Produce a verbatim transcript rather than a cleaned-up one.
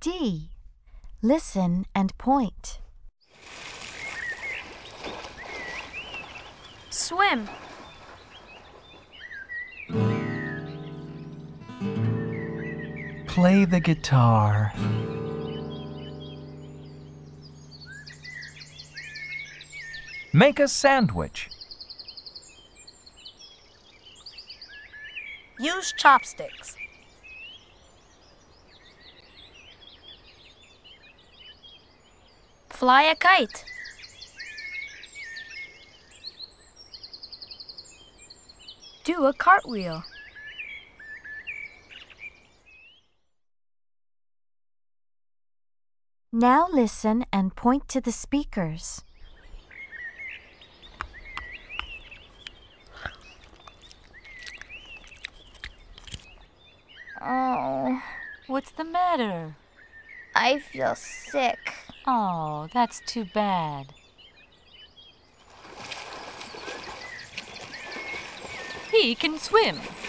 D. Listen and point. Swim. Play the guitar. Make a sandwich. Use chopsticks. Fly a kite. Do a cartwheel. Now listen and point to the speakers. Oh, What's the matter? I feel sick. Oh, that's too bad. He can swim.